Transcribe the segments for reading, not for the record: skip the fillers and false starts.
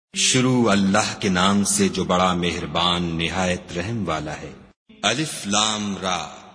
شروع اللہ کے نام سے جو بڑا مہربان نہایت رحم والا ہے۔ الف لام را،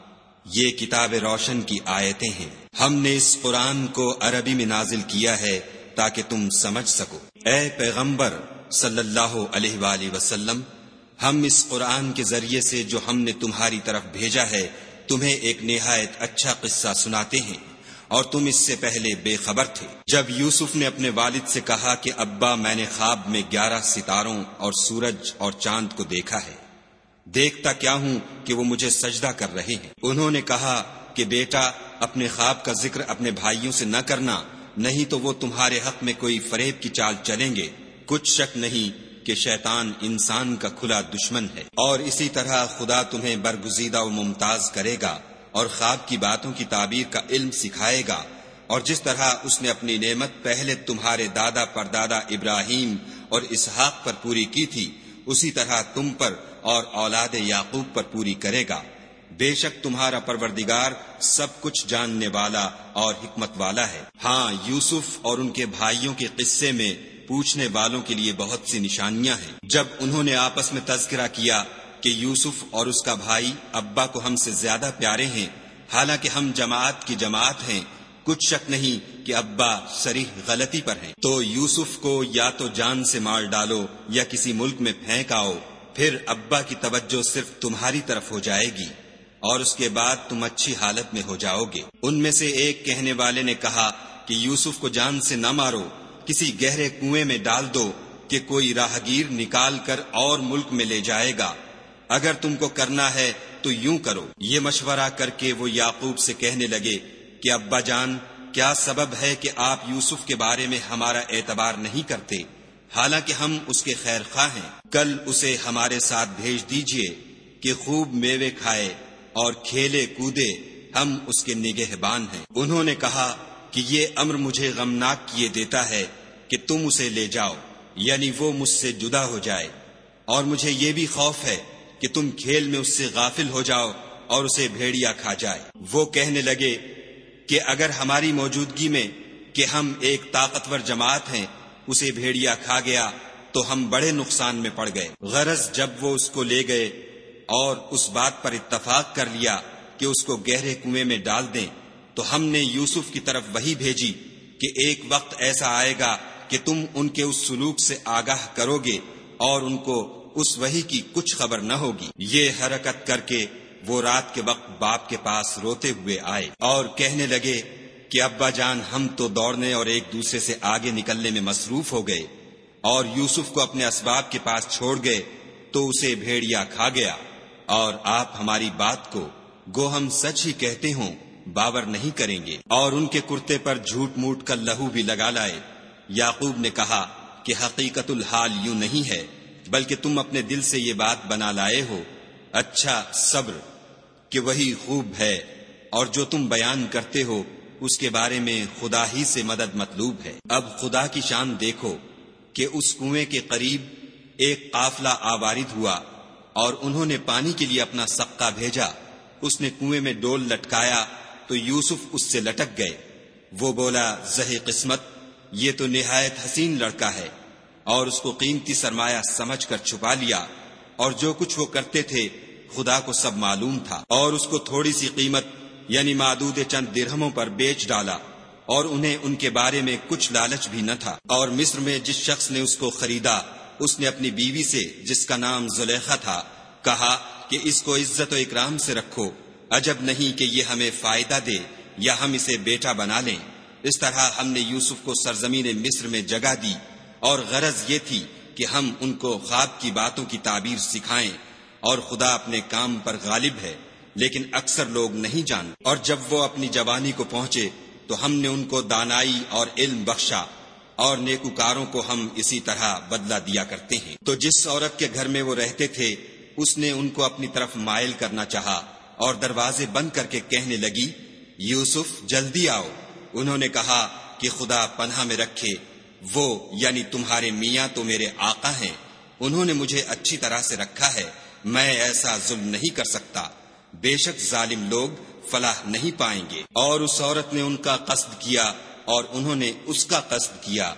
یہ کتاب روشن کی آیتیں ہیں۔ ہم نے اس قرآن کو عربی میں نازل کیا ہے تاکہ تم سمجھ سکو۔ اے پیغمبر صلی اللہ علیہ وآلہ وسلم، ہم اس قرآن کے ذریعے سے جو ہم نے تمہاری طرف بھیجا ہے تمہیں ایک نہایت اچھا قصہ سناتے ہیں، اور تم اس سے پہلے بے خبر تھے۔ جب یوسف نے اپنے والد سے کہا کہ ابا، میں نے خواب میں 11 ستاروں اور سورج اور چاند کو دیکھا ہے، دیکھتا کیا ہوں کہ وہ مجھے سجدہ کر رہے ہیں۔ انہوں نے کہا کہ بیٹا، اپنے خواب کا ذکر اپنے بھائیوں سے نہ کرنا، نہیں تو وہ تمہارے حق میں کوئی فریب کی چال چلیں گے۔ کچھ شک نہیں کہ شیطان انسان کا کھلا دشمن ہے، اور اسی طرح خدا تمہیں برگزیدہ و ممتاز کرے گا اور خواب کی باتوں کی تعبیر کا علم سکھائے گا، اور جس طرح اس نے اپنی نعمت پہلے تمہارے دادا پردادا ابراہیم اور اسحاق پر پوری کی تھی، اسی طرح تم پر اور اولاد یعقوب پر پوری کرے گا۔ بے شک تمہارا پروردگار سب کچھ جاننے والا اور حکمت والا ہے۔ ہاں، یوسف اور ان کے بھائیوں کے قصے میں پوچھنے والوں کے لیے بہت سی نشانیاں ہیں۔ جب انہوں نے آپس میں تذکرہ کیا کہ یوسف اور اس کا بھائی ابا کو ہم سے زیادہ پیارے ہیں، حالانکہ ہم جماعت کی جماعت ہیں، کچھ شک نہیں کہ ابا صریح غلطی پر ہیں، تو یوسف کو یا تو جان سے مار ڈالو یا کسی ملک میں پھینک آؤ، پھر ابا کی توجہ صرف تمہاری طرف ہو جائے گی، اور اس کے بعد تم اچھی حالت میں ہو جاؤ گے۔ ان میں سے ایک کہنے والے نے کہا کہ یوسف کو جان سے نہ مارو، کسی گہرے کنویں میں ڈال دو کہ کوئی راہگیر نکال کر اور ملک میں لے جائے گا۔ اگر تم کو کرنا ہے تو یوں کرو۔ یہ مشورہ کر کے وہ یعقوب سے کہنے لگے کہ ابا جان، کیا سبب ہے کہ آپ یوسف کے بارے میں ہمارا اعتبار نہیں کرتے، حالانکہ ہم اس کے خیر خواہ ہیں؟ کل اسے ہمارے ساتھ بھیج دیجئے کہ خوب میوے کھائے اور کھیلے کودے، ہم اس کے نگہبان ہیں۔ انہوں نے کہا کہ یہ امر مجھے غمناک کیے دیتا ہے کہ تم اسے لے جاؤ، یعنی وہ مجھ سے جدا ہو جائے، اور مجھے یہ بھی خوف ہے کہ تم کھیل میں اس سے غافل ہو جاؤ اور اسے بھیڑیا کھا جائے۔ وہ کہنے لگے کہ اگر ہماری موجودگی میں کہ ہم ایک طاقتور جماعت ہیں اسے بھیڑیا کھا گیا تو ہم بڑے نقصان میں پڑ گئے۔ غرض جب وہ اس کو لے گئے اور اس بات پر اتفاق کر لیا کہ اس کو گہرے کنویں میں ڈال دیں، تو ہم نے یوسف کی طرف وحی بھیجی کہ ایک وقت ایسا آئے گا کہ تم ان کے اس سلوک سے آگاہ کرو گے اور ان کو اس وحی کی کچھ خبر نہ ہوگی۔ یہ حرکت کر کے وہ رات کے وقت باپ کے پاس روتے ہوئے آئے اور کہنے لگے کہ ابا جان، ہم تو دوڑنے اور ایک دوسرے سے آگے نکلنے میں مصروف ہو گئے اور یوسف کو اپنے اسباب کے پاس چھوڑ گئے تو اسے بھیڑیا کھا گیا، اور آپ ہماری بات کو گو ہم سچ ہی کہتے ہوں باور نہیں کریں گے، اور ان کے کرتے پر جھوٹ موٹ کا لہو بھی لگا لائے۔ یعقوب نے کہا کہ حقیقت الحال یوں نہیں ہے، بلکہ تم اپنے دل سے یہ بات بنا لائے ہو۔ اچھا، صبر کہ وہی خوب ہے، اور جو تم بیان کرتے ہو اس کے بارے میں خدا ہی سے مدد مطلوب ہے۔ اب خدا کی شان دیکھو کہ اس کنویں کے قریب ایک قافلہ آوارد ہوا، اور انہوں نے پانی کے لیے اپنا سقہ بھیجا۔ اس نے کنویں میں ڈول لٹکایا تو یوسف اس سے لٹک گئے۔ وہ بولا، زہے قسمت، یہ تو نہایت حسین لڑکا ہے، اور اس کو قیمتی سرمایہ سمجھ کر چھپا لیا، اور جو کچھ وہ کرتے تھے خدا کو سب معلوم تھا، اور اس کو تھوڑی سی قیمت یعنی معدود چند درہموں پر بیچ ڈالا، اور انہیں ان کے بارے میں کچھ لالچ بھی نہ تھا۔ اور مصر میں جس شخص نے اس کو خریدا، اس نے اپنی بیوی سے جس کا نام زلیخا تھا کہا کہ اس کو عزت و اکرام سے رکھو، عجب نہیں کہ یہ ہمیں فائدہ دے یا ہم اسے بیٹا بنا لیں۔ اس طرح ہم نے یوسف کو سرزمین مصر میں جگہ دی، اور غرض یہ تھی کہ ہم ان کو خواب کی باتوں کی تعبیر سکھائیں، اور خدا اپنے کام پر غالب ہے، لیکن اکثر لوگ نہیں جانتے۔ اور جب وہ اپنی جوانی کو پہنچے تو ہم نے ان کو دانائی اور علم بخشا، اور نیکوکاروں کو ہم اسی طرح بدلہ دیا کرتے ہیں۔ تو جس عورت کے گھر میں وہ رہتے تھے اس نے ان کو اپنی طرف مائل کرنا چاہا، اور دروازے بند کر کے کہنے لگی، یوسف جلدی آؤ۔ انہوں نے کہا کہ خدا پناہ میں رکھے، وہ یعنی تمہارے میاں تو میرے آقا ہیں، انہوں نے مجھے اچھی طرح سے رکھا ہے، میں ایسا ظلم نہیں کر سکتا، بے شک ظالم لوگ فلاح نہیں پائیں گے۔ اور اس عورت نے ان کا قصد کیا اور انہوں نے اس کا قصد کیا،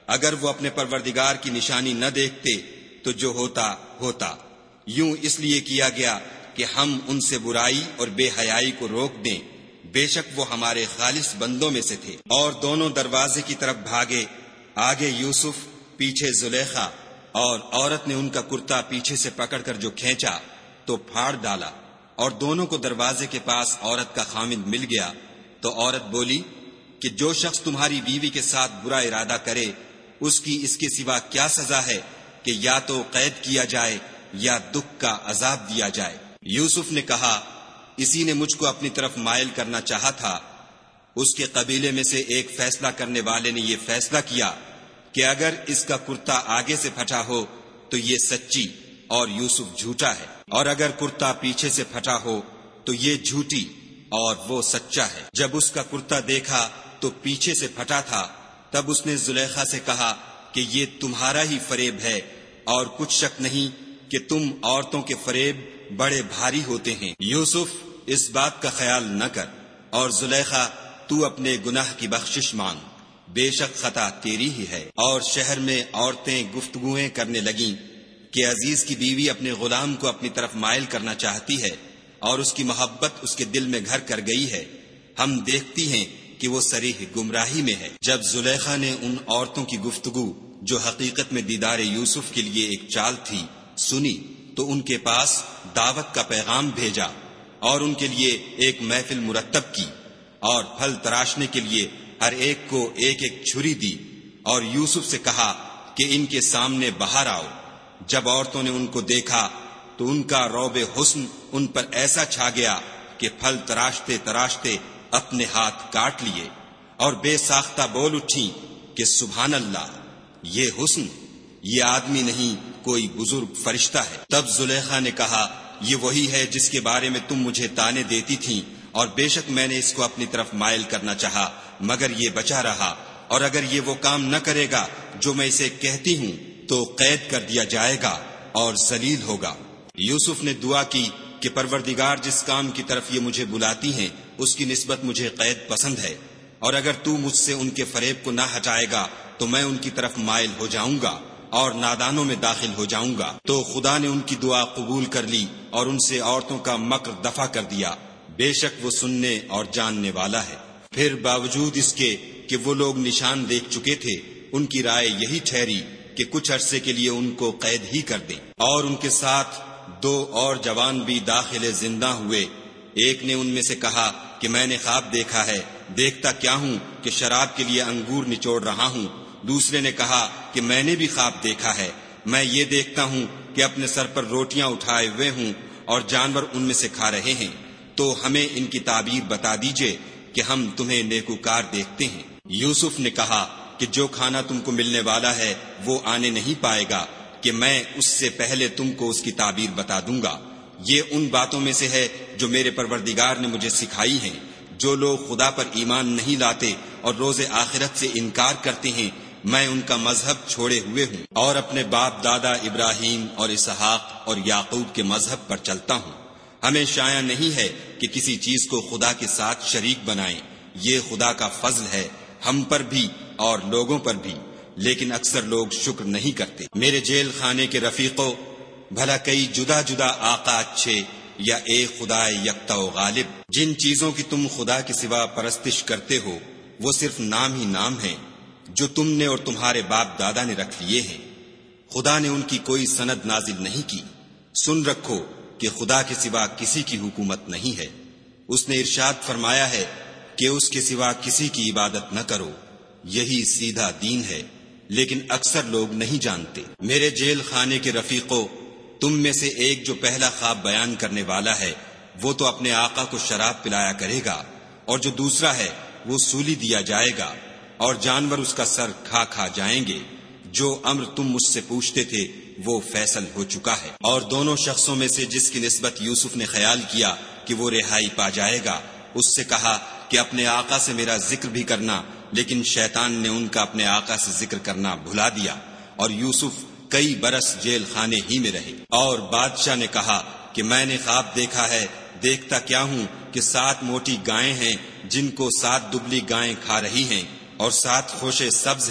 اگر وہ اپنے پروردگار کی نشانی نہ دیکھتے تو جو ہوتا ہوتا، یوں اس لیے کیا گیا کہ ہم ان سے برائی اور بے حیائی کو روک دیں، بے شک وہ ہمارے خالص بندوں میں سے تھے۔ اور دونوں دروازے کی طرف بھاگے، آگے یوسف، پیچھے زلیخا، اور عورت نے ان کا کرتا پیچھے سے پکڑ کر جو کھینچا تو پھاڑ ڈالا، اور دونوں کو دروازے کے پاس عورت کا خامند مل گیا۔ تو عورت بولی کہ جو شخص تمہاری بیوی کے ساتھ برا ارادہ کرے اس کی اس کے سوا کیا سزا ہے کہ یا تو قید کیا جائے یا دکھ کا عذاب دیا جائے۔ یوسف نے کہا، اسی نے مجھ کو اپنی طرف مائل کرنا چاہا تھا۔ اس کے قبیلے میں سے ایک فیصلہ کرنے والے نے یہ فیصلہ کیا کہ اگر اس کا کرتا آگے سے پھٹا ہو تو یہ سچی اور یوسف جھوٹا ہے، اور اگر کرتا پیچھے سے پھٹا ہو تو یہ جھوٹی اور وہ سچا ہے۔ جب اس کا کرتا دیکھا تو پیچھے سے پھٹا تھا، تب اس نے زلیخا سے کہا کہ یہ تمہارا ہی فریب ہے، اور کچھ شک نہیں کہ تم عورتوں کے فریب بڑے بھاری ہوتے ہیں۔ یوسف، اس بات کا خیال نہ کر، اور زلیخا، تو اپنے گناہ کی بخشش مانگ، بے شک خطا تیری ہی ہے۔ اور شہر میں عورتیں گفتگویں کرنے لگیں کہ عزیز کی بیوی اپنے غلام کو اپنی طرف مائل کرنا چاہتی ہے، اور اس کی محبت اس کے دل میں گھر کر گئی ہے، ہم دیکھتی ہیں کہ وہ صریح گمراہی میں ہے۔ جب زلیخا نے ان عورتوں کی گفتگو جو حقیقت میں دیدار یوسف کے لیے ایک چال تھی سنی تو ان کے پاس دعوت کا پیغام بھیجا، اور ان کے لیے ایک محفل مرتب کی، اور پھل تراشنے کے لیے ہر ایک کو ایک ایک چھری دی، اور یوسف سے کہا کہ ان کے سامنے باہر آؤ۔ جب عورتوں نے ان کو دیکھا تو ان کا روب حسن ان پر ایسا چھا گیا کہ پھل تراشتے تراشتے اپنے ہاتھ کاٹ لیے، اور بے ساختہ بول اٹھیں کہ سبحان اللہ، یہ حسن، یہ آدمی نہیں کوئی بزرگ فرشتہ ہے۔ تب زلیخا نے کہا، یہ وہی ہے جس کے بارے میں تم مجھے تانے دیتی تھیں، اور بے شک میں نے اس کو اپنی طرف مائل کرنا چاہا مگر یہ بچا رہا، اور اگر یہ وہ کام نہ کرے گا جو میں اسے کہتی ہوں تو قید کر دیا جائے گا اور ذلیل ہوگا۔ یوسف نے دعا کی کہ پروردگار جس کام کی طرف یہ مجھے بلاتی ہیں اس کی نسبت مجھے قید پسند ہے، اور اگر تو مجھ سے ان کے فریب کو نہ ہٹائے گا تو میں ان کی طرف مائل ہو جاؤں گا اور نادانوں میں داخل ہو جاؤں گا۔ تو خدا نے ان کی دعا قبول کر لی اور ان سے عورتوں کا مکر دفع کر دیا، بے شک وہ سننے اور جاننے والا ہے۔ پھر باوجود اس کے کہ وہ لوگ نشان دیکھ چکے تھے، ان کی رائے یہی ٹھہری کہ کچھ عرصے کے لیے ان کو قید ہی کر دیں، اور ان کے ساتھ 2 اور جوان بھی داخل زندہ ہوئے۔ ایک نے ان میں سے کہا کہ میں نے خواب دیکھا ہے، دیکھتا کیا ہوں کہ شراب کے لیے انگور نچوڑ رہا ہوں۔ دوسرے نے کہا کہ میں نے بھی خواب دیکھا ہے، میں یہ دیکھتا ہوں کہ اپنے سر پر روٹیاں اٹھائے ہوئے ہوں اور جانور ان میں سے کھا رہے ہیں، تو ہمیں ان کی تعبیر بتا دیجئے کہ ہم تمہیں نیکوکار دیکھتے ہیں۔ یوسف نے کہا کہ جو کھانا تم کو ملنے والا ہے وہ آنے نہیں پائے گا کہ میں اس سے پہلے تم کو اس کی تعبیر بتا دوں گا۔ یہ ان باتوں میں سے ہے جو میرے پروردگار نے مجھے سکھائی ہیں۔ جو لوگ خدا پر ایمان نہیں لاتے اور روز آخرت سے انکار کرتے ہیں، میں ان کا مذہب چھوڑے ہوئے ہوں اور اپنے باپ دادا ابراہیم اور اسحاق اور یعقوب کے مذہب پر چلتا ہوں۔ ہمیں شایع نہیں ہے کہ کسی چیز کو خدا کے ساتھ شریک بنائیں، یہ خدا کا فضل ہے ہم پر بھی اور لوگوں پر بھی، لیکن اکثر لوگ شکر نہیں کرتے۔ میرے جیل خانے کے رفیقوں، بھلا کئی جدا جدا آقا اچھے یا ایک خدا یکتا و غالب؟ جن چیزوں کی تم خدا کے سوا پرستش کرتے ہو وہ صرف نام ہی نام ہیں جو تم نے اور تمہارے باپ دادا نے رکھ لیے ہیں، خدا نے ان کی کوئی سند نازل نہیں کی۔ سن رکھو کہ خدا کے سوا کسی کی حکومت نہیں ہے۔ اس نے ارشاد فرمایا ہے کہ اس کے سوا کسی کی عبادت نہ کرو، یہی سیدھا دین ہے، لیکن اکثر لوگ نہیں جانتے۔ میرے جیل خانے کے رفیقوں، تم میں سے ایک جو پہلا خواب بیان کرنے والا ہے وہ تو اپنے آقا کو شراب پلایا کرے گا، اور جو دوسرا ہے وہ سولی دیا جائے گا اور جانور اس کا سر کھا کھا جائیں گے۔ جو امر تم مجھ سے پوچھتے تھے وہ فیصل ہو چکا ہے۔ اور دونوں شخصوں میں سے جس کی نسبت یوسف نے خیال کیا کہ وہ رہائی پا جائے گا، اس سے کہا کہ اپنے آقا سے میرا ذکر بھی کرنا، لیکن شیطان نے ان کا اپنے آقا سے ذکر کرنا بھلا دیا، اور یوسف کئی برس جیل خانے ہی میں رہے۔ اور بادشاہ نے کہا کہ میں نے خواب دیکھا ہے، دیکھتا کیا ہوں کہ 7 موٹی گائیں ہیں جن کو 7 دبلی گائیں کھا رہی ہیں، اور 7 خوشے سبز ہیں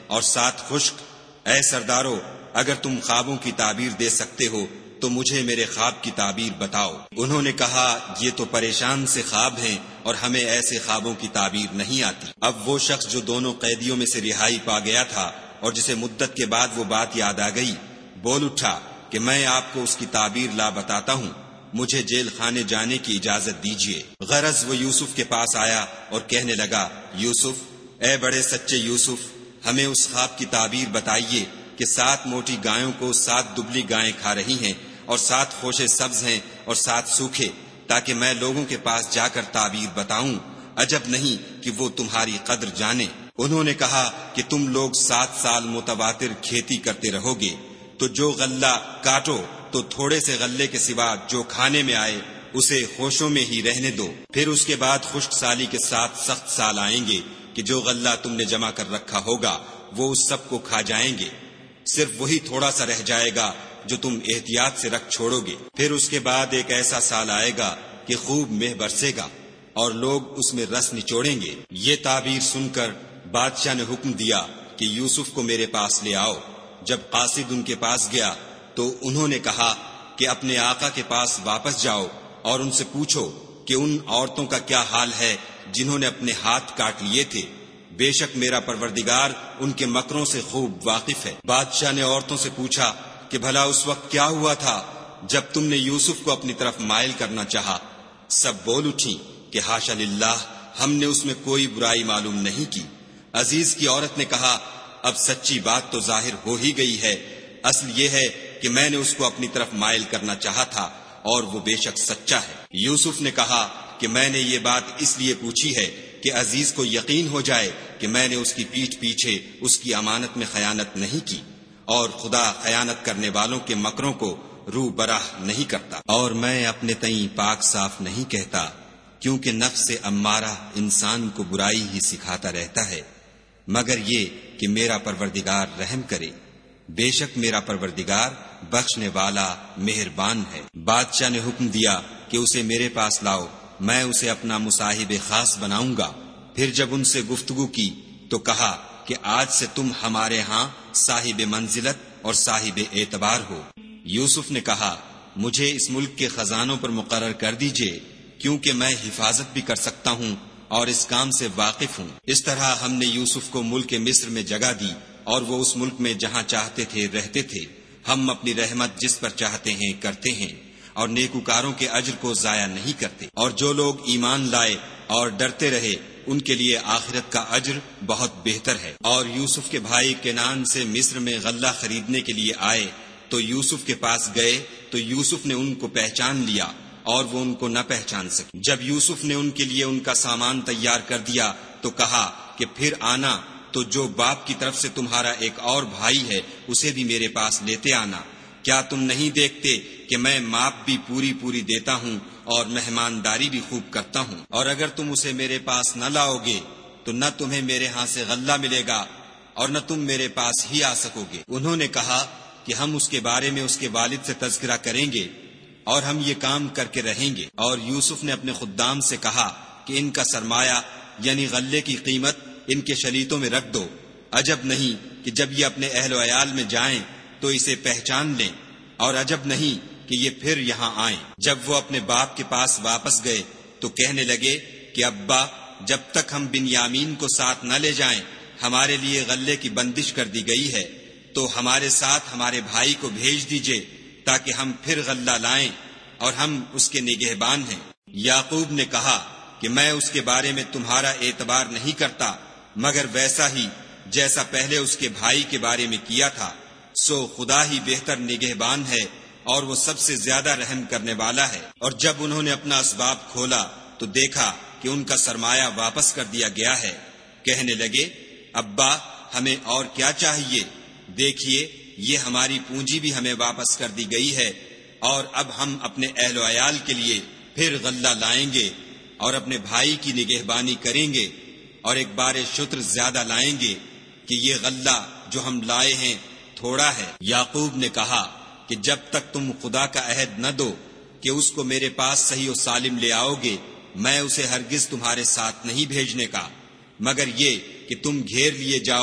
اور 7 خشک۔ اے سردارو، اگر تم خوابوں کی تعبیر دے سکتے ہو تو مجھے میرے خواب کی تعبیر بتاؤ۔ انہوں نے کہا یہ تو پریشان سے خواب ہیں اور ہمیں ایسے خوابوں کی تعبیر نہیں آتی۔ اب وہ شخص جو دونوں قیدیوں میں سے رہائی پا گیا تھا اور جسے مدت کے بعد وہ بات یاد آ گئی، بول اٹھا کہ میں آپ کو اس کی تعبیر لا بتاتا ہوں، مجھے جیل خانے جانے کی اجازت دیجیے۔ غرض وہ یوسف کے پاس آیا اور کہنے لگا، یوسف، اے بڑے سچے یوسف، ہمیں اس خواب کی تعبیر بتائیے کہ 7 موٹی گایوں کو 7 دبلی گائیں کھا رہی ہیں اور 7 خوشے سبز ہیں اور 7 سوکھے، تاکہ میں لوگوں کے پاس جا کر تعبیر بتاؤں، عجب نہیں کہ وہ تمہاری قدر جانے۔ انہوں نے کہا کہ تم لوگ 7 سال متواتر کھیتی کرتے رہو گے، تو جو غلہ کاٹو تو تھوڑے سے غلے کے سوا جو کھانے میں آئے اسے خوشوں میں ہی رہنے دو، پھر اس کے بعد خشک سالی کے 7 سخت سال آئیں گے کہ جو غلہ تم نے جمع کر رکھا ہوگا وہ اس سب کو کھا جائیں گے، صرف وہی تھوڑا سا رہ جائے گا جو تم احتیاط سے رکھ چھوڑو گے۔ پھر اس کے بعد ایک ایسا سال آئے گا کہ خوب مہ برسے گا اور لوگ اس میں رس نچوڑیں گے۔ یہ تعبیر سن کر بادشاہ نے حکم دیا کہ یوسف کو میرے پاس لے آؤ۔ جب قاصد ان کے پاس گیا تو انہوں نے کہا کہ اپنے آقا کے پاس واپس جاؤ اور ان سے پوچھو کہ ان عورتوں کا کیا حال ہے جنہوں نے اپنے ہاتھ کاٹ لیے تھے، بے شک میرا پروردگار ان کے مکروں سے خوب واقف ہے۔ بادشاہ نے عورتوں سے پوچھا کہ بھلا اس وقت کیا ہوا تھا جب تم نے یوسف کو اپنی طرف مائل کرنا چاہا؟ سب بول اٹھی کہ حاشا للہ، ہم نے اس میں کوئی برائی معلوم نہیں کی۔ عزیز کی عورت نے کہا اب سچی بات تو ظاہر ہو ہی گئی ہے، اصل یہ ہے کہ میں نے اس کو اپنی طرف مائل کرنا چاہا تھا اور وہ بے شک سچا ہے۔ یوسف نے کہا کہ میں نے یہ بات اس لیے پوچھی ہے کہ عزیز کو یقین ہو جائے کہ میں نے اس کی پیٹھ پیچھے اس کی امانت میں خیانت نہیں کی، اور خدا خیانت کرنے والوں کے مکروں کو رو براہ نہیں کرتا، اور میں اپنے تئیں پاک صاف نہیں کہتا، کیونکہ نفس امارہ انسان کو برائی ہی سکھاتا رہتا ہے، مگر یہ کہ میرا پروردگار رحم کرے، بے شک میرا پروردگار بخشنے والا مہربان ہے۔ بادشاہ نے حکم دیا کہ اسے میرے پاس لاؤ، میں اسے اپنا مصاحب خاص بناؤں گا۔ پھر جب ان سے گفتگو کی تو کہا کہ آج سے تم ہمارے ہاں صاحب منزلت اور صاحب اعتبار ہو۔ یوسف نے کہا مجھے اس ملک کے خزانوں پر مقرر کر دیجئے، کیونکہ میں حفاظت بھی کر سکتا ہوں اور اس کام سے واقف ہوں۔ اس طرح ہم نے یوسف کو ملک مصر میں جگہ دی اور وہ اس ملک میں جہاں چاہتے تھے رہتے تھے۔ ہم اپنی رحمت جس پر چاہتے ہیں کرتے ہیں اور نیکوکاروں کے اجر کو ضائع نہیں کرتے، اور جو لوگ ایمان لائے اور ڈرتے رہے ان کے لیے آخرت کا اجر بہت بہتر ہے۔ اور یوسف کے بھائی کنعان سے مصر میں غلہ خریدنے کے لیے آئے تو یوسف کے پاس گئے تو یوسف نے ان کو پہچان لیا اور وہ ان کو نہ پہچان سکے۔ جب یوسف نے ان کے لیے ان کا سامان تیار کر دیا تو کہا کہ پھر آنا تو جو باپ کی طرف سے تمہارا ایک اور بھائی ہے اسے بھی میرے پاس لیتے آنا۔ کیا تم نہیں دیکھتے کہ میں ماپ بھی پوری دیتا ہوں اور مہمانداری بھی خوب کرتا ہوں؟ اور اگر تم اسے میرے پاس نہ لاؤ گے تو نہ تمہیں میرے ہاں سے غلہ ملے گا اور نہ تم میرے پاس ہی آ سکو گے۔ انہوں نے کہا کہ ہم اس کے بارے میں اس کے والد سے تذکرہ کریں گے اور ہم یہ کام کر کے رہیں گے۔ اور یوسف نے اپنے خدام سے کہا کہ ان کا سرمایہ یعنی غلے کی قیمت ان کے شلیتوں میں رکھ دو، عجب نہیں کہ جب یہ اپنے اہل و عیال میں جائیں تو اسے پہچان لیں، اور عجب نہیں کہ یہ پھر یہاں آئیں۔ جب وہ اپنے باپ کے پاس واپس گئے تو کہنے لگے کہ ابا، جب تک ہم بنیامین کو ساتھ نہ لے جائیں ہمارے لیے غلے کی بندش کر دی گئی ہے، تو ہمارے ساتھ ہمارے بھائی کو بھیج دیجئے تاکہ ہم پھر غلہ لائیں اور ہم اس کے نگہبان ہیں۔ یعقوب نے کہا کہ میں اس کے بارے میں تمہارا اعتبار نہیں کرتا مگر ویسا ہی جیسا پہلے اس کے بھائی کے بارے میں کیا تھا، سو خدا ہی بہتر نگہبان ہے اور وہ سب سے زیادہ رحم کرنے والا ہے۔ اور جب انہوں نے اپنا اسباب کھولا تو دیکھا کہ ان کا سرمایہ واپس کر دیا گیا ہے۔ کہنے لگے ابا، ہمیں اور کیا چاہیے؟ دیکھیے یہ ہماری پونجی بھی ہمیں واپس کر دی گئی ہے، اور اب ہم اپنے اہل و عیال کے لیے پھر غلہ لائیں گے اور اپنے بھائی کی نگہبانی کریں گے، اور ایک بار شتر زیادہ لائیں گے کہ یہ غلہ جو ہم لائے ہیں تھوڑا ہے۔ یعقوب نے کہا کہ جب تک تم خدا کا عہد نہ دو کہ اس کو میرے پاس صحیح و سالم لے آؤ گے، میں اسے ہرگز تمہارے ساتھ نہیں بھیجنے کا، مگر یہ کہ تم گھیر لیے جاؤ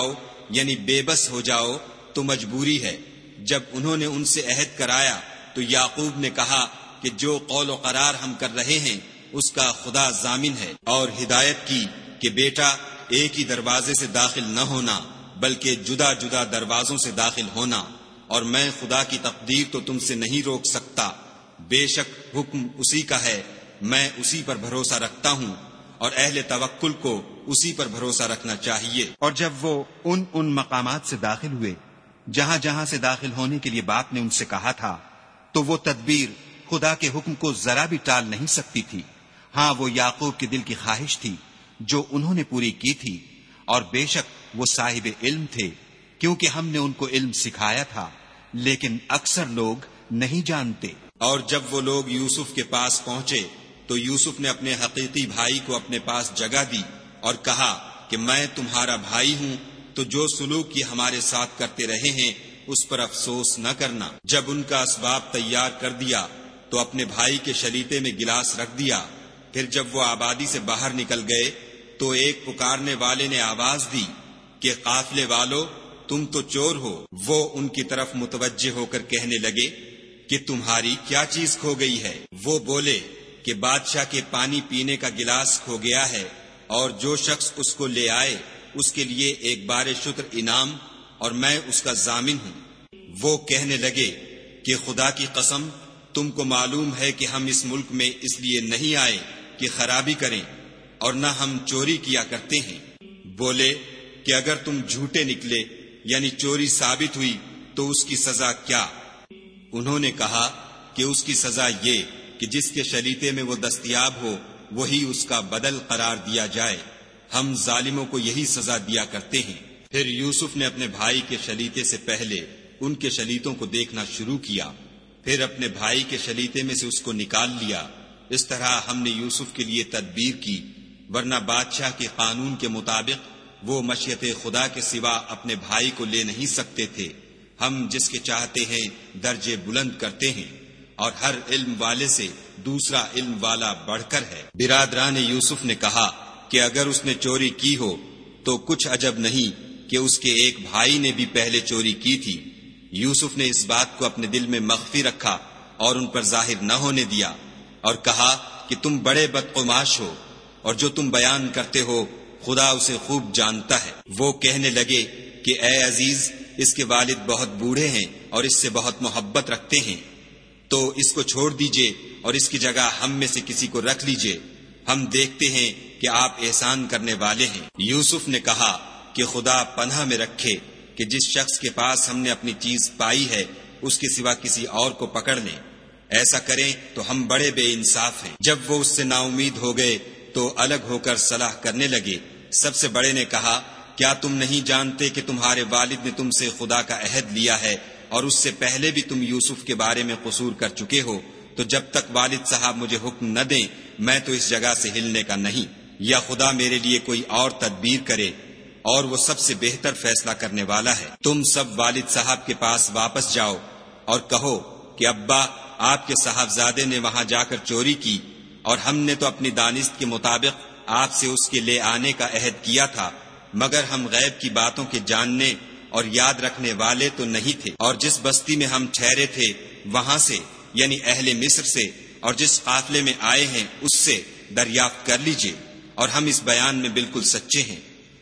یعنی بے بس ہو جاؤ تو مجبوری ہے۔ جب انہوں نے ان سے عہد کرایا تو یعقوب نے کہا کہ جو قول و قرار ہم کر رہے ہیں اس کا خدا ضامن ہے، اور ہدایت کی کہ بیٹا ایک ہی دروازے سے داخل نہ ہونا بلکہ جدا جدا دروازوں سے داخل ہونا، اور میں خدا کی تقدیر تو تم سے نہیں روک سکتا، بے شک حکم اسی کا ہے، میں اسی پر بھروسہ رکھتا ہوں، اور اہل توکل کو اسی پر بھروسہ رکھنا چاہیے۔ اور جب وہ ان مقامات سے داخل ہوئے جہاں جہاں سے داخل ہونے کے لیے باپ نے ان سے کہا تھا تو وہ تدبیر خدا کے حکم کو ذرا بھی ٹال نہیں سکتی تھی۔ ہاں وہ یعقوب کے دل کی خواہش تھی جو انہوں نے پوری کی تھی، اور بے شک وہ صاحب علم تھے کیونکہ ہم نے ان کو علم سکھایا تھا، لیکن اکثر لوگ نہیں جانتے۔ اور جب وہ لوگ یوسف کے پاس پہنچے تو یوسف نے اپنے حقیقی بھائی کو اپنے پاس جگہ دی اور کہا کہ میں تمہارا بھائی ہوں، تو جو سلوک یہ ہمارے ساتھ کرتے رہے ہیں اس پر افسوس نہ کرنا۔ جب ان کا اسباب تیار کر دیا تو اپنے بھائی کے شلیتے میں گلاس رکھ دیا۔ پھر جب وہ آبادی سے باہر نکل گئے تو ایک پکارنے والے نے آواز دی کہ قافلے والو تم تو چور ہو۔ وہ ان کی طرف متوجہ ہو کر کہنے لگے کہ تمہاری کیا چیز کھو گئی ہے؟ وہ بولے کہ بادشاہ کے پانی پینے کا گلاس کھو گیا ہے، اور جو شخص اس کو لے آئے اس کے لیے ایک بار شکر انعام، اور میں اس کا ضامن ہوں۔ وہ کہنے لگے کہ خدا کی قسم تم کو معلوم ہے کہ ہم اس ملک میں اس لیے نہیں آئے کہ خرابی کریں، اور نہ ہم چوری کیا کرتے ہیں۔ بولے کہ اگر تم جھوٹے نکلے یعنی چوری ثابت ہوئی تو اس کی سزا کیا؟ انہوں نے کہا کہ اس کی سزا یہ کہ جس کے شلیتے میں وہ دستیاب ہو وہی اس کا بدل قرار دیا جائے، ہم ظالموں کو یہی سزا دیا کرتے ہیں۔ پھر یوسف نے اپنے بھائی کے شلیتے سے پہلے ان کے شلیتوں کو دیکھنا شروع کیا، پھر اپنے بھائی کے شلیتے میں سے اس کو نکال لیا۔ اس طرح ہم نے یوسف کے لیے تدبیر کی، ورنہ بادشاہ کے قانون کے مطابق وہ مشیت خدا کے سوا اپنے بھائی کو لے نہیں سکتے تھے۔ ہم جس کے چاہتے ہیں درجے بلند کرتے ہیں، اور ہر علم والے سے دوسرا علم والا بڑھ کر ہے۔ برادران یوسف نے کہا کہ اگر اس نے چوری کی ہو تو کچھ عجب نہیں کہ اس کے ایک بھائی نے بھی پہلے چوری کی تھی۔ یوسف نے اس بات کو اپنے دل میں مخفی رکھا اور ان پر ظاہر نہ ہونے دیا، اور کہا کہ تم بڑے بدقماش ہو، اور جو تم بیان کرتے ہو خدا اسے خوب جانتا ہے۔ وہ کہنے لگے کہ اے عزیز، اس کے والد بہت بوڑھے ہیں اور اس سے بہت محبت رکھتے ہیں، تو اس کو چھوڑ دیجئے اور اس کی جگہ ہم میں سے کسی کو رکھ لیجئے، ہم دیکھتے ہیں کہ آپ احسان کرنے والے ہیں۔ یوسف نے کہا کہ خدا پناہ میں رکھے کہ جس شخص کے پاس ہم نے اپنی چیز پائی ہے اس کے سوا کسی اور کو پکڑ لیں، ایسا کریں تو ہم بڑے بے انصاف ہیں۔ جب وہ اس سے نا امید ہو گئے تو الگ ہو کر صلاح کرنے لگے۔ سب سے بڑے نے کہا کیا تم نہیں جانتے کہ تمہارے والد نے تم سے خدا کا عہد لیا ہے، اور اس سے پہلے بھی تم یوسف کے بارے میں قصور کر چکے ہو، تو جب تک والد صاحب مجھے حکم نہ دیں میں تو اس جگہ سے ہلنے کا نہیں، یا خدا میرے لیے کوئی اور تدبیر کرے، اور وہ سب سے بہتر فیصلہ کرنے والا ہے۔ تم سب والد صاحب کے پاس واپس جاؤ اور کہو کہ ابا آپ کے صاحبزادے نے وہاں جا کر چوری کی، اور ہم نے تو اپنی دانست کے مطابق آپ سے اس کے لے آنے کا عہد کیا تھا، مگر ہم غیب کی باتوں کے جاننے اور یاد رکھنے والے تو نہیں تھے، اور جس بستی میں ہم ٹھہرے تھے وہاں سے یعنی اہل مصر سے، اور جس قافلے میں آئے ہیں اس سے دریافت کر لیجئے، اور ہم اس بیان میں بالکل سچے ہیں۔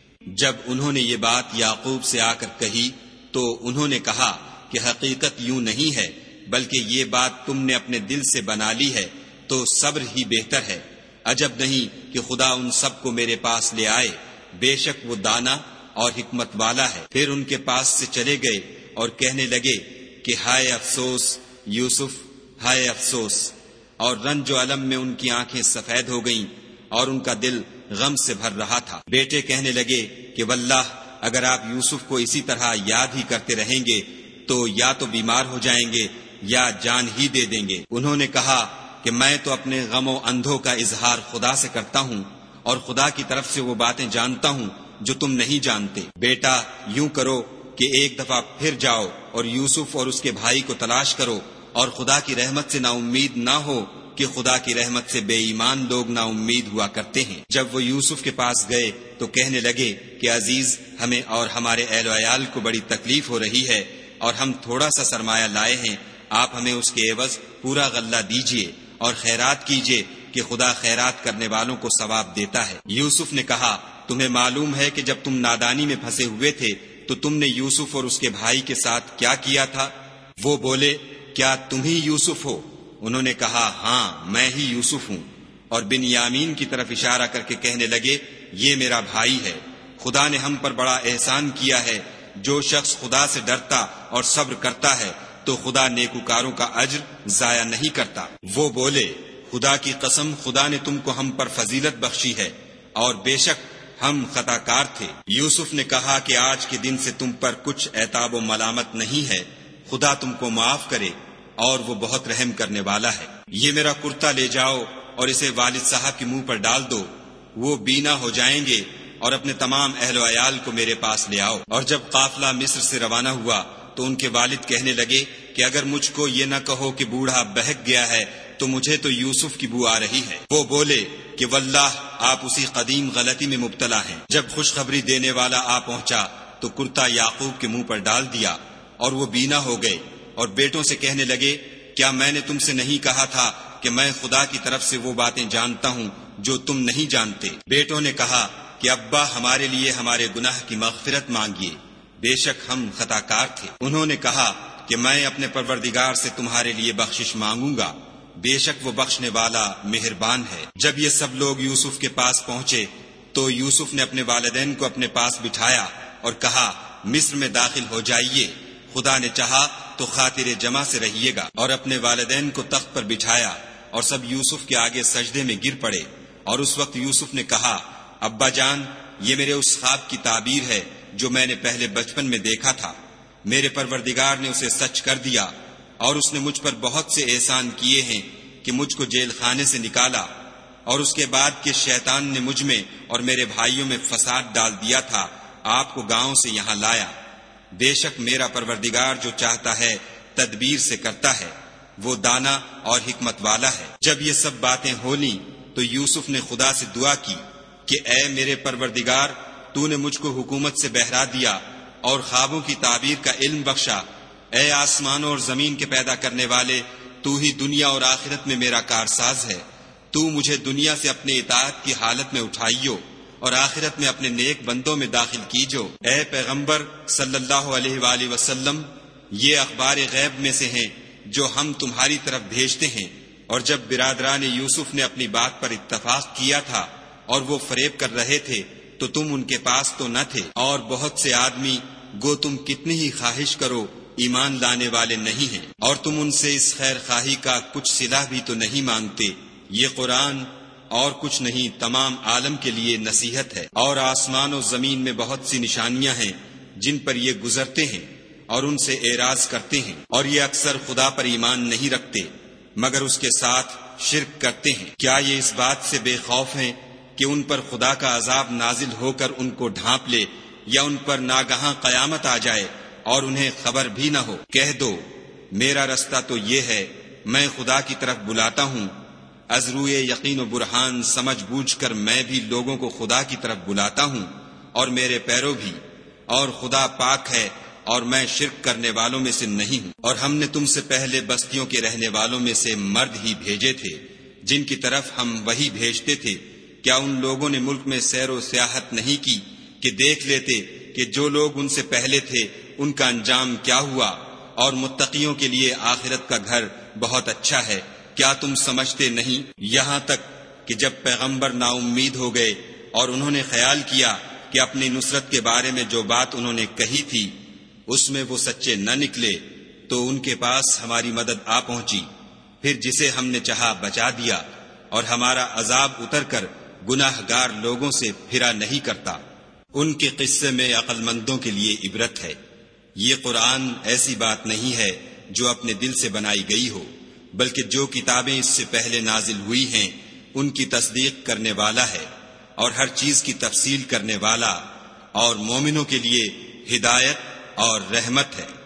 جب انہوں نے یہ بات یعقوب سے آ کر کہی تو انہوں نے کہا کہ حقیقت یوں نہیں ہے، بلکہ یہ بات تم نے اپنے دل سے بنا لی ہے، تو صبر ہی بہتر ہے۔ عجب نہیں کہ خدا ان سب کو میرے پاس لے آئے، بے شک وہ دانا اور حکمت والا ہے۔ پھر ان کے پاس سے چلے گئے اور کہنے لگے کہ ہائے افسوس یوسف، ہائے افسوس، اور رنج و الم میں ان کی آنکھیں سفید ہو گئیں اور ان کا دل غم سے بھر رہا تھا۔ بیٹے کہنے لگے کہ واللہ اگر آپ یوسف کو اسی طرح یاد ہی کرتے رہیں گے تو یا تو بیمار ہو جائیں گے یا جان ہی دے دیں گے۔ انہوں نے کہا کہ میں تو اپنے غم و اندھوں کا اظہار خدا سے کرتا ہوں، اور خدا کی طرف سے وہ باتیں جانتا ہوں جو تم نہیں جانتے۔ بیٹا یوں کرو کہ ایک دفعہ پھر جاؤ اور یوسف اور اس کے بھائی کو تلاش کرو، اور خدا کی رحمت سے نا امید نہ ہو کہ خدا کی رحمت سے بے ایمان لوگ نا امید ہوا کرتے ہیں۔ جب وہ یوسف کے پاس گئے تو کہنے لگے کہ عزیز، ہمیں اور ہمارے اہل و عیال کو بڑی تکلیف ہو رہی ہے اور ہم تھوڑا سا سرمایہ لائے ہیں، آپ ہمیں اس کے عوض پورا غلہ دیجئے اور خیرات کیجئے کہ خدا خیرات کرنے والوں کو ثواب دیتا ہے۔ یوسف نے کہا، تمہیں معلوم ہے کہ جب تم نادانی میں پھنسے ہوئے تھے تو تم نے یوسف اور اس کے بھائی کے ساتھ کیا کیا تھا؟ وہ بولے، کیا تم ہی یوسف ہو؟ انہوں نے کہا، ہاں میں ہی یوسف ہوں، اور بنیامین کی طرف اشارہ کر کے کہنے لگے، یہ میرا بھائی ہے، خدا نے ہم پر بڑا احسان کیا ہے۔ جو شخص خدا سے ڈرتا اور صبر کرتا ہے تو خدا نیکوکاروں کا اجر ضائع نہیں کرتا۔ وہ بولے، خدا کی قسم، خدا نے تم کو ہم پر فضیلت بخشی ہے اور بے شک ہم خطا کار تھے۔ یوسف نے کہا کہ آج کے دن سے تم پر کچھ عتاب و ملامت نہیں ہے، خدا تم کو معاف کرے اور وہ بہت رحم کرنے والا ہے۔ یہ میرا کرتا لے جاؤ اور اسے والد صاحب کے منہ پر ڈال دو، وہ بینا ہو جائیں گے، اور اپنے تمام اہل و عیال کو میرے پاس لے آؤ۔ اور جب قافلہ مصر سے روانہ ہوا تو ان کے والد کہنے لگے کہ اگر مجھ کو یہ نہ کہو کہ بوڑھا بہک گیا ہے تو مجھے تو یوسف کی بو آ رہی ہے۔ وہ بولے کہ واللہ آپ اسی قدیم غلطی میں مبتلا ہیں۔ جب خوشخبری دینے والا آ پہنچا تو کرتا یعقوب کے منہ پر ڈال دیا اور وہ بینا ہو گئے، اور بیٹوں سے کہنے لگے، کیا میں نے تم سے نہیں کہا تھا کہ میں خدا کی طرف سے وہ باتیں جانتا ہوں جو تم نہیں جانتے؟ بیٹوں نے کہا کہ ابا، ہمارے لیے ہمارے گناہ کی مغفرت مانگیے، بے شک ہم خطا کار تھے۔ انہوں نے کہا کہ میں اپنے پروردگار سے تمہارے لیے بخشش مانگوں گا، بے شک وہ بخشنے والا مہربان ہے۔ جب یہ سب لوگ یوسف کے پاس پہنچے تو یوسف نے اپنے والدین کو اپنے پاس بٹھایا اور کہا، مصر میں داخل ہو جائیے، خدا نے چاہا تو خاطر جمع سے رہیے گا۔ اور اپنے والدین کو تخت پر بٹھایا اور سب یوسف کے آگے سجدے میں گر پڑے۔ اور اس وقت یوسف نے کہا، ابا جان، یہ میرے اس خواب کی تعبیر ہے جو میں نے پہلے بچپن میں دیکھا تھا۔ میرے پروردگار نے اسے سچ کر دیا، اور اس نے مجھ پر بہت سے احسان کیے ہیں کہ مجھ کو جیل خانے سے نکالا، اور اس کے بعد کہ شیطان نے مجھ میں اور میرے بھائیوں میں فساد ڈال دیا تھا، آپ کو گاؤں سے یہاں لایا۔ بے شک میرا پروردگار جو چاہتا ہے تدبیر سے کرتا ہے، وہ دانا اور حکمت والا ہے۔ جب یہ سب باتیں ہو لیں تو یوسف نے خدا سے دعا کی کہ اے میرے پروردگار، تو نے مجھ کو حکومت سے بہرا دیا اور خوابوں کی تعبیر کا علم بخشا۔ اے آسمانوں اور زمین کے پیدا کرنے والے، تو ہی دنیا اور آخرت میں میرا کارساز ہے۔ تو مجھے دنیا سے اپنے اطاعت کی حالت میں اٹھائیو اور آخرت میں اپنے نیک بندوں میں داخل کیجو۔ اے پیغمبر صلی اللہ علیہ وآلہ وسلم، یہ اخبار غیب میں سے ہیں جو ہم تمہاری طرف بھیجتے ہیں۔ اور جب برادران یوسف نے اپنی بات پر اتفاق کیا تھا اور وہ فریب کر رہے تھے تو تم ان کے پاس تو نہ تھے، اور بہت سے آدمی گو تم کتنی ہی خواہش کرو ایمان لانے والے نہیں ہیں، اور تم ان سے اس خیر خواہی کا کچھ صلہ بھی تو نہیں مانگتے۔ یہ قرآن اور کچھ نہیں، تمام عالم کے لیے نصیحت ہے۔ اور آسمان و زمین میں بہت سی نشانیاں ہیں جن پر یہ گزرتے ہیں اور ان سے اعراض کرتے ہیں، اور یہ اکثر خدا پر ایمان نہیں رکھتے مگر اس کے ساتھ شرک کرتے ہیں۔ کیا یہ اس بات سے بے خوف ہیں کہ ان پر خدا کا عذاب نازل ہو کر ان کو ڈھانپ لے، یا ان پر ناگہاں قیامت آ جائے اور انہیں خبر بھی نہ ہو؟ کہہ دو، میرا رستہ تو یہ ہے، میں خدا کی طرف بلاتا ہوں، از روئے یقین و برہان سمجھ بوجھ کر میں بھی لوگوں کو خدا کی طرف بلاتا ہوں، اور میرے پیرو بھی، اور خدا پاک ہے اور میں شرک کرنے والوں میں سے نہیں ہوں۔ اور ہم نے تم سے پہلے بستیوں کے رہنے والوں میں سے مرد ہی بھیجے تھے جن کی طرف ہم وہی بھیجتے تھے۔ کیا ان لوگوں نے ملک میں سیر و سیاحت نہیں کی کہ دیکھ لیتے کہ جو لوگ ان سے پہلے تھے ان کا انجام کیا ہوا، اور متقیوں کے لیے آخرت کا گھر بہت اچھا ہے؟ کیا تم سمجھتے نہیں؟ یہاں تک کہ جب پیغمبر نا امید ہو گئے اور انہوں نے خیال کیا کہ اپنی نصرت کے بارے میں جو بات انہوں نے کہی تھی اس میں وہ سچے نہ نکلے، تو ان کے پاس ہماری مدد آ پہنچی، پھر جسے ہم نے چاہا بچا دیا، اور ہمارا عذاب اتر کر گناہ گار لوگوں سے پھرا نہیں کرتا۔ ان کے قصے میں عقل مندوں کے لیے عبرت ہے۔ یہ قرآن ایسی بات نہیں ہے جو اپنے دل سے بنائی گئی ہو، بلکہ جو کتابیں اس سے پہلے نازل ہوئی ہیں ان کی تصدیق کرنے والا ہے، اور ہر چیز کی تفصیل کرنے والا، اور مومنوں کے لیے ہدایت اور رحمت ہے۔